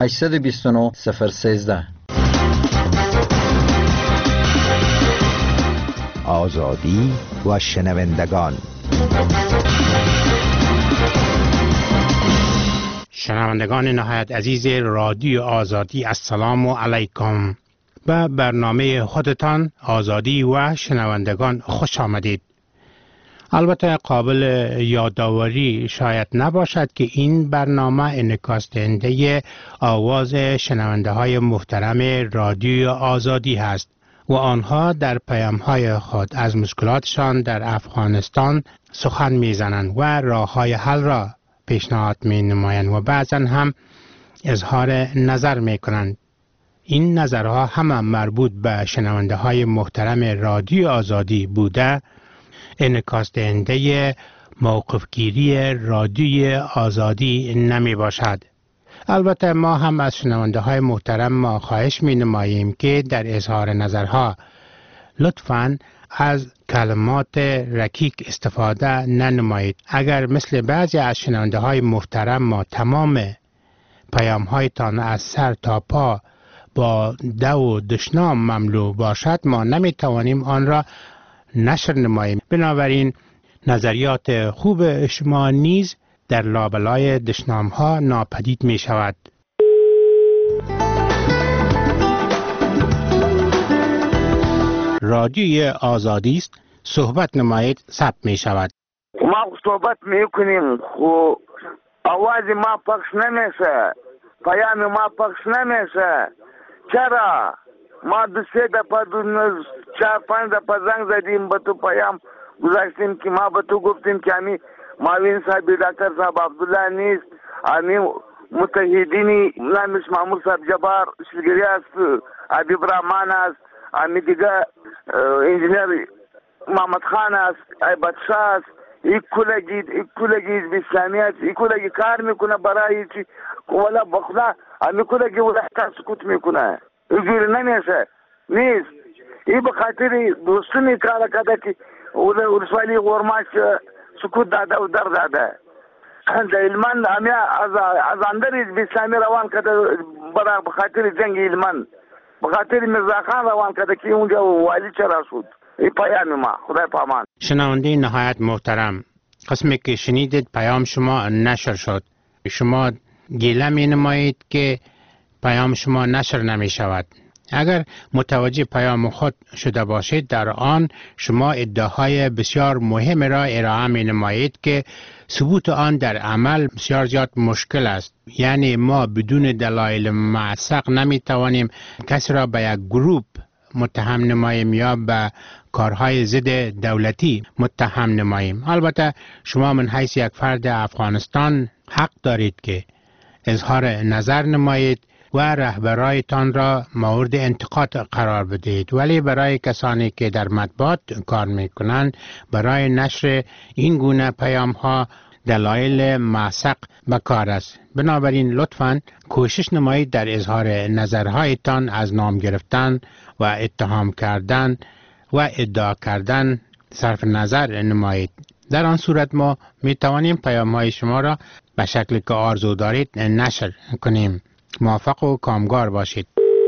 829 013. آزادی و شنوندگان. شنوندگان نهایت عزیز رادیو آزادی، السلام علیکم. به برنامه خودتان آزادی و شنوندگان خوش آمدید. البته قابل یادآوری شاید نباشد که این برنامه انعکاس دهنده آواز شنونده های محترم رادیو آزادی است و آنها در پیام‌های خود از مشکلاتشان در افغانستان سخن می‌زنند و راه‌های حل را پیشنهاد می‌نمایند و بعضاً هم اظهار نظر می‌کنند. این نظرها همه مربوط به شنونده های محترم رادیو آزادی بوده، انعکاس دهنده موقفگیری رادیو آزادی نمی باشد. البته ما هم از شنونده های محترم ما خواهش می نماییم که در اظهار نظرها لطفاً از کلمات رکیک استفاده ننمایید. اگر مثل بعضی از شنونده های محترم ما تمام پیام هایتان از سر تا پا با دو و دشنام مملو باشد، ما نمی توانیم آن را نشر نماییم. بنابراین نظریات خوب شما نیز در لابلای دشنام ها ناپدید می شود. رادیوی آزادی است، صحبت نمایید، ثبت می شود. ما صحبت میکنیم خو آواز ما پخش نمیشه، پیام ما پخش نمیشه. چرا؟ ما دو سه دفعه چهار پنج دفعه زنگ زدیم به تو، پیام گذاشتیم که ما به تو گفتیم که همی معاون صاحب دکتر صاحب عبدالله نیست، همی متحدینی نامیش مامور صاحب جبار شلگری است، حبیب رحمان است، همی دیگه انجینیر محمد خان است، عیبت شاه است. یک کلگی اسلامی است، یک کلگی کار میکنه برای چی ولا بخدا، همی کلگی ولا سکوت میکنه. اینجوری نمیشه، نیست. این به خاطر دوستونی کار کرده که ولسوالی غورماش سکوت داده و در داده. د علمان همه از اندر اسلامی روان کرده برای به خاطر جنگ علمان، به خاطر مرزا خان روان کرده که اونجا والی چرا شد. این پیام ما، خدای پامان. شنونده نهایت محترم، قسمی که شنیدید پیام شما نشر شد. شما گله می نمایید که پیام شما نشر نمی شود. اگر متوجه پیام خود شده باشید، در آن شما ادعاهای بسیار مهم را ارائه می نمایید که ثبوت آن در عمل بسیار زیاد مشکل است. یعنی ما بدون دلایل موثق نمی توانیم کسی را به یک گروپ متهم نماییم یا به کارهای ضد دولتی متهم نماییم. البته شما من حیث یک فرد افغانستان حق دارید که اظهار نظر نمایید و رهبرایتان را مورد انتقاد قرار بدهید، ولی برای کسانی که در مطبوعات کار میکنند برای نشر این گونه پیام ها دلایل موثق به کار است. بنابراین لطفاً کوشش نمایید در اظهار نظرهایتان از نام گرفتن و اتهام کردن و ادعا کردن صرف نظر نمایید. در آن صورت ما می توانیم پیام های شما را به شکلی که آرزو دارید نشر کنیم. موفق و کامگار باشید.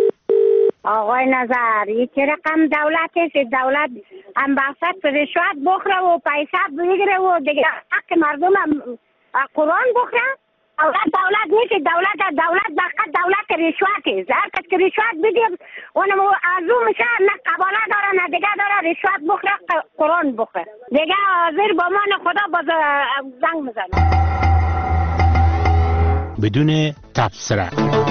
آقای نظر، یک رقم دولت است، دولت هم بحثت رشوت بخوره و پیسه بگیره و دیگه حق مردم هم قرآن بخوره. دولت نیست، دولت فقط دولت رشوت است. هر کس که رشوت بده اونم ارزو میشه، نه قباله داره نه دیگه داره، رشوت بخوره قرآن بخوره. دیگه حاضر با من خدا باز زنگ میزنه بدون تبصره.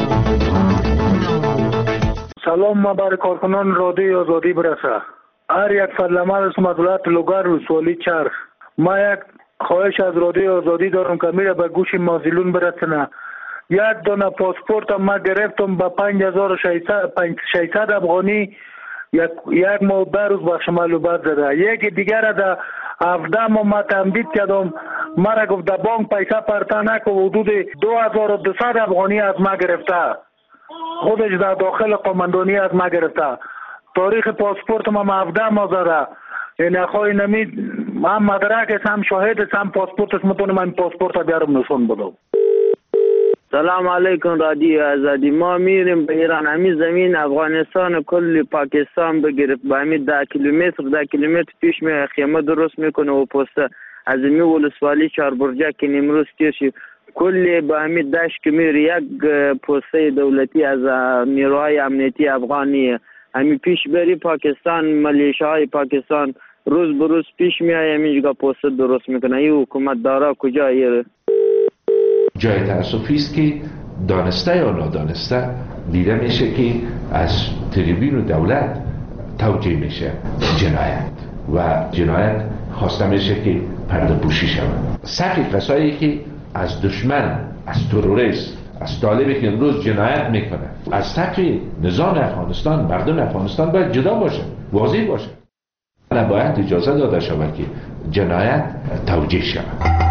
سلام، ما برای کارکنان رادیو آزادی برسه. هر یک فضلمند از مدولت لوگر و سوالی چرخ. ما یک خواهش از رادیو آزادی دارم که میره به گوش مازیلون برسنه. یک دانه پاسپورت ما گرفتم به 5600 افغانی، یک ماه به روز بخش معلومات زده. یکی دیگر در 17 ماه ما تمدید کردم، مرا گفت در بانک پیسه پرتا نکن، حدود 2200 افغانی از ما گرفته، خودش در داخل قماندانی از ما گرفته. تاریخ پاسپورت ما 17 ماه زده. یعنی خواهی نمید هم مدرک است، هم شاهد است، هم پاسپورت است. متونم این پاسپورت بیارم نشون بدم. سلام علیکم رادیو آزادی. ما میریم به ایران، همین زمین افغانستان کل پاکستان بگیریم، با همین 10 کیلومتر پیش می خیمه درست میکنه و پسته از می ولسوالی چهار برجک که امروز تیشی کل با همین دشت که میره یک پسته دولتی از نیروهای امنیتی افغانی همین پیش بری پاکستان، ملیشه‌های پاکستان روز به روز پیش میای همینجا پسته درست میکنه. این حکومت دارا کجا ایره؟ جای تأسفی است که دانسته یا نادانسته دیده میشه که از تریبون و دولت توجیه میشه جنایت و جنایت خواسته میشه که پرده پوشی شود. سقی کسایی که از دشمن، از تروریست، از طالبی که امروز جنایت میکنه از سقی نظام افغانستان، مردم افغانستان باید جدا باشه، واضح باشه. باید اجازه داده شود که جنایت توجیه شود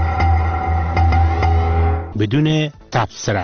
بدون تبصره.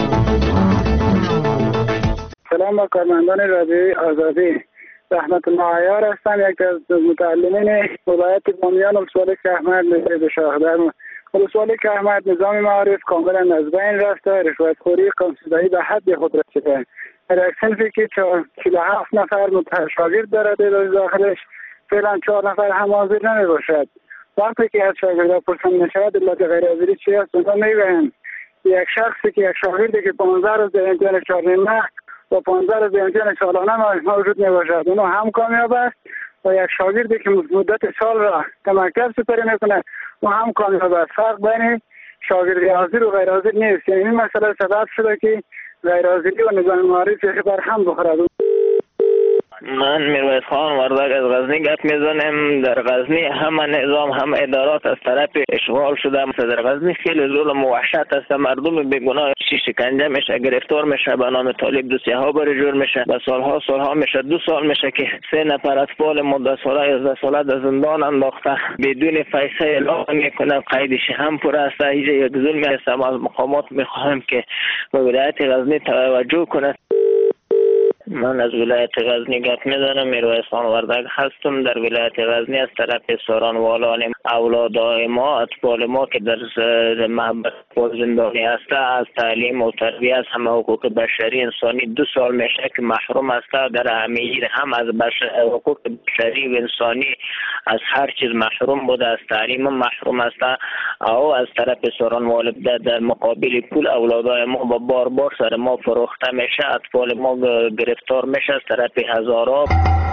سلام با کارمندان رادیوی آزادی. رحمت الله عیار هستم، یک از متعلمین ولایت بامیان ولسوالی کهمرد نژاد شاهدر. ولسوالی کهمرد نظام معارف کاملا از بین رفته، رشوتخوری قانون‌سازی به حد خود رسیده. در یک صنفی که 47 نفر شاگرد دارد در داخلش فعلا 4 نفر هم حاضر نمی باشد. وقتی که از شاگردها پرسیده میشود علت غیر حاضری چی است، اونها میگویند یک شخصی که یک شاگردی که 15 روز در امتحان 4 ماه و 15 روز در امتحان سالانه موجود میباشد اونها هم کامیاب است و یک شاگردی که مدت سال را در مکتب سپری میکنه و هم کامیاب است. فرق بین شاگردی حاضر و غیر حاضر نیست. یعنی این مسئله سبب شده که غیر حاضری و نظام معارف بر هم بخورد. من میرویس خان وردک از غزنی گپ میزنم. در غزنی همه نظام هم ادارات از طرف اشغال شده. در غزنی خیلی ظلم و وحشت است. مردم بیگناه شکنجه میشه، گرفتار میشه، به نام طالب دوسیه ها بر جور میشه. به سالها میشه، 2 سال میشه که 3 نفر اطفال 10 ساله 11 ساله در زندان انداخته بدون فیصله اعلام میکنه. قیدش هم پر است. اینجا یک ظلم است. از مقامات میخواهم که به ولایت غزنی توجه کنه. من از ولایت غزنی گپ میزنم. میرویس خان وردک هستم. در ولایت غزنی از طرف سارانوالان اولادای ما، اطفال ما که در محبس زندانی هست از تعلیم و تربیت از همه حقوق بشری انسانی 2 سال میشه که محروم است. در همه هم از حقوق بشری و انسانی از هر چیز محروم بوده، از تعلیم محروم است. او از طرف سارانوال در مقابل پول اولادای ما با بار سر ما فروخته میشه. اطفال ما گرفتار میشه از طرف هزارا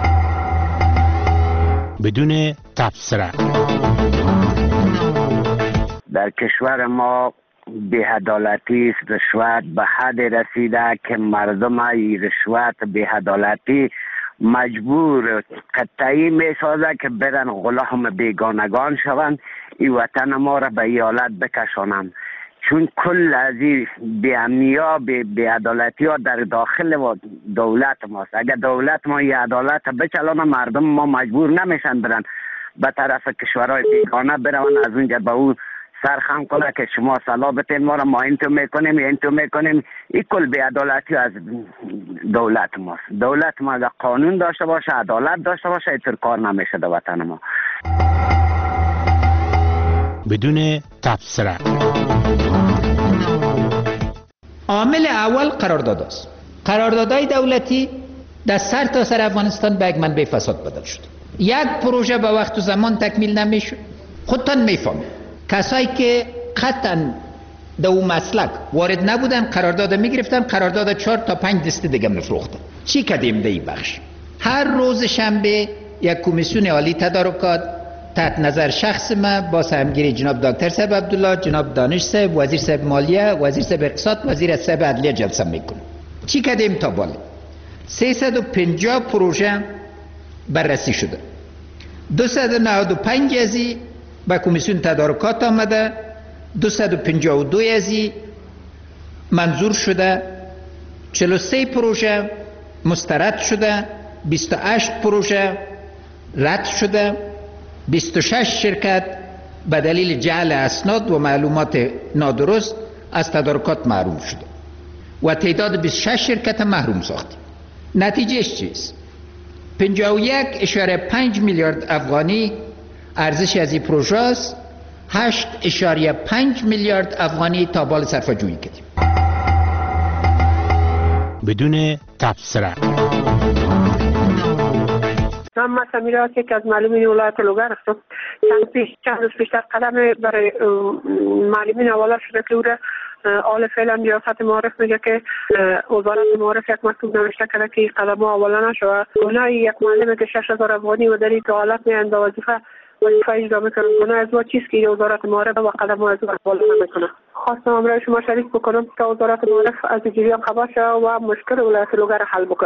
بدون تبصره. در کشور ما بی‌عدالتی است، رشوت به حد رسیده که مردم ای رشوت بی‌عدالتی مجبور قطعی میسازه که برن غلام بیگانگان شوند، این وطن ما را به ایالت بکشانند. چون کل از این بی‌امنی ها بی‌عدالتی ها در داخل دولت ماست. اگر دولت ما این عدالت بچلانه مردم ما مجبور نمیشن برن به طرف کشورهای بیگانه برون از اونجا به اون سرخم کنه که شما صلاح بتین ما را ما این تو میکنیم. این کل بی‌عدالتی از دولت ماست. دولت ما اگر قانون داشته باشه، عدالت داشته باشه، اینطور کار نمیشه در وطن ما. بدون تبصره. عامل اول قرارداد است. قراردادهای دولتی در سر تا سر افغانستان به یک منبع فساد بدل شد. یک پروژه به وقت و زمان تکمیل نمیشد. خودتان میفهمید کسایی که قطعا در اون مسلک وارد نبودن قرارداد میگرفتن، قرارداد 4 تا 5 دسته دیگه میفروختن. چی کردیم در این بخش؟ هر روز شنبه یک کمیسیون عالی تدارکات تحت نظر شخص ما با سهمگیری جناب دکتر صاحب عبدالله، جناب دانش صاحب، وزیر صاحب مالیه، وزیر صاحب اقتصاد، وزیر صاحب عدلیه جلسه میکنه. چی کردیم تا بالا؟ 350 پروژه بررسی شده. 295 ازی به کمیسیون تدارکات آمده، 252 ازی منظور شده، 43 پروژه مسترد شده، 28 پروژه رد شده، 26 شرکت به دلیل جعل اسناد و معلومات نادرست از تدارکات محروم شده و تعداد 26 شرکت محروم ساختیم. نتیجهش چیست؟ 51.5 میلیارد افغانی ارزش از این پروژه است. 8.5 میلیارد افغانی تا بال صرفه جویی کردیم. بدون تبصره. من سمیرا هستی که از معلمین ولایت لوگر هستم. چند روز پیشتر قدم برای معلمین حواله شده که او را حال فعلا ریاست معارف میگه که وزارت معارف یک مکتوب نوشته کرده که این قدم ها حواله نشود. گناه یک معلم که 6000 افغانی و در این حالت میاند وظیفه اجرا میکنه، گناه از ما چیست که وزارت معارف و قدم ها از او حواله نمیکنه. خواستم امروز شما شریک بکنم که وزارت معارف از جریان خبر شود و مشکل ولایت لوگر حل بکنه.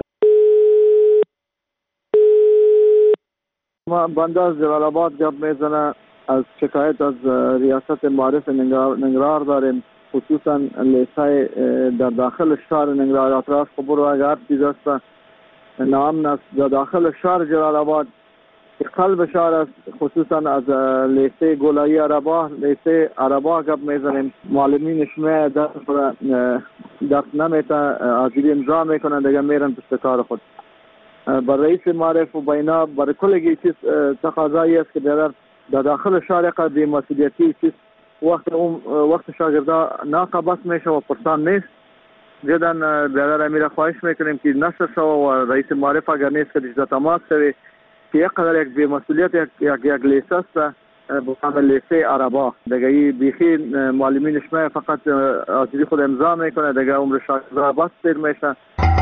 ما بنده از جلال آباد گپ میزنه. از شکایت از ریاست معارف ننگرهار داریم، خصوصا لیسه در داخل شهر ننگرهار اطراف خبر و اگر چیز است نام است در داخل شهر جلال آباد قلب شهر است، خصوصا از لیسه گولایی عربا لیسه عربا گپ میزنیم. معلمینش می دست نمیته آزادی امضا میکنن دیگه میرن پشت کار خود. بر رئیس معارف و بینا بر کلگی چیز تقاضایی است که در داخل شهر قدیم مسئولیتی چیز وقت شاگردا ناقبض میشه و پرسان نیست. جدا برادر امیر خواهش میکنیم که نشر شو و رئیس معارف اگر نیست که دیجا تماس شوی که یک قدر یک بی‌مسئولیت یک لیسه است بقام لیسه عربا دیگه ای بیخی معلمینش می فقط آزادی خود امضا میکنه دیگه عمر شاگردا بس دیر میشه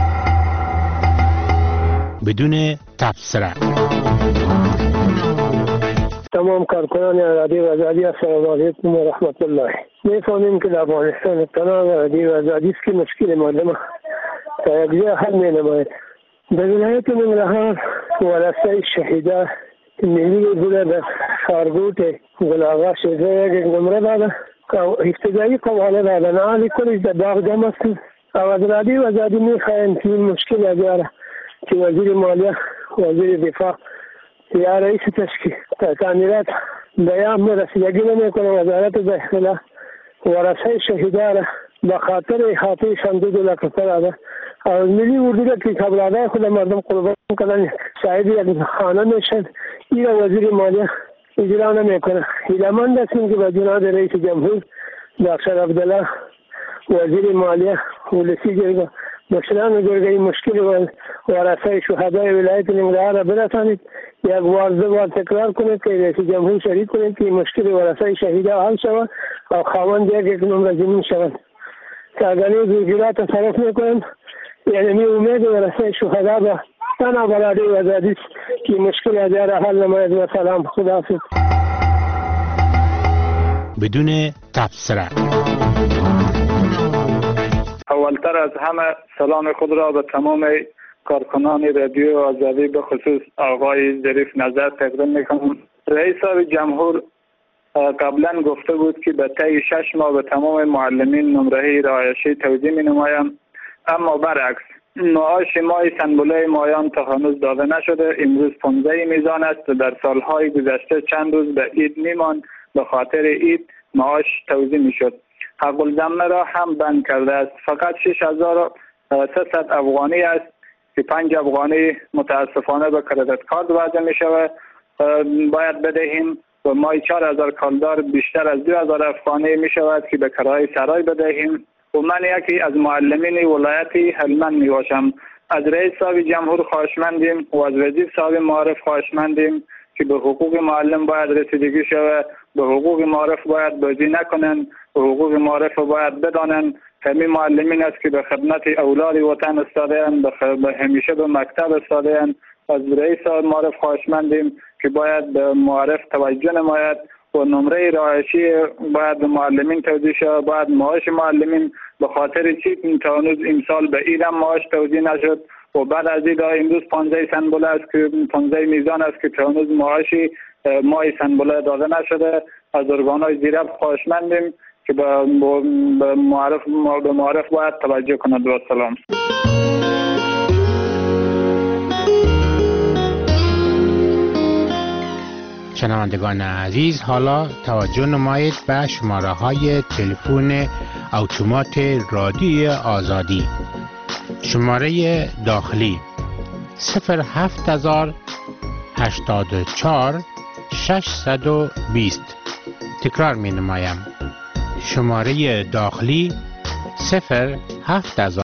بدون تبصره. تمام کارکنان رادیو آزادی السلام علیکم و رحمت الله. میفهمیم که در افغانستان تنها رادیو آزادی است که مشکل مردم تا یک جا حل نماید. در ولایت ننگرهار ورثه شهیده ملی بوده در خارگوت گلاغا شده یک نمره داده که ابتدایی قواله دادن آلی کلیش در باغ جمع است و از رادیو آزادی میخواهیم که این مشکل اجاره که وزیر مالیه وزیر دفاع یا رئیس تعمیرات بیان رسیدگی نمیکنه وزارت داخله ورثه شهیده را به خاطر احاطه 2 لک داده از ملی اردو را که قبلاده خود مردم قربان کردن شاید یک خانه میشن این وزیر مالیه اجرا نمیکنه. ایلمان دستیم که با جناب رئیس جمهور دکتر عبدالله وزیر مالیه ولسی جرگه مشران جرگه این مشکل ورثه شهدای ولایت ننگرهار را برسانید، یک بار تکرار کنید که رئیس جمهور شریک کنید که مشکل ورثه شهیده حل شود و خواهان یک نمره زمین شود. سرگانی زوجیرات تصرف میکنند یعنی امید ورثه شهدا به تنها برادی و آزادی که مشکل اداره حل نماید و سلام. خداحافظ. بدون تبصره. اولتر از همه سلام خود را به تمام کارکنان رادیو آزادی به خصوص آقای ظریف نظر تقدیم میکنم. رئیس جمهور قبلا گفته بود که به طی 6 ماه به تمام معلمین نمره رهایشی توزیع می نمایم، اما برعکس معاش ماه سنبله مایان تا هنوز داده نشده. امروز 15 میزان است. در سالهای گذشته چند روز به عید میمان، به خاطر عید معاش توزیع میشد. حق الضمه را هم بند کرده است. فقط 6300 افغانی است که 5 افغانی متاسفانه به کردیت کارت وضع می شود باید بدهیم و مای 4000 کالدار بیشتر از 2000 افغانی می شود که به کرایه سرای بدهیم. و من یکی از معلمین ولایت هلمند می باشم. از رئیس صاحب جمهور خواهشمندیم و از وزیر صاحب معارف خواهشمندیم که به حقوق معلم باید رسیدگی شود، به حقوق معارف باید بازی نکنن، به حقوق معارف باید بدانن. همین معلمین است که به خدمت اولاد وطن استاده‌اند، به همیشه به مکتب استاده‌اند. از رئیس صاحب معارف خواهشمندیم که باید به معارف توجه نماید و نمره رهایشی باید به معلمین توزیع شود. باید معاش معلمین به خاطر چی تا هنوز امسال به ایدم معاش توزیع نشد و بعد از این امروز 15 سنبله است که 15 میزان است که تا هنوز معاشی ماه سنبله داده نشده. از ارگان‌های زیرب خواهشمندیم که به معارف باید توجه کند. و سلام. شنوندگان عزیز، حالا توجه نمایید به شماره های تلفن اتومات رادیو آزادی. شماره داخلی 07084 620. تکرار می نمایم. شماره داخلی 070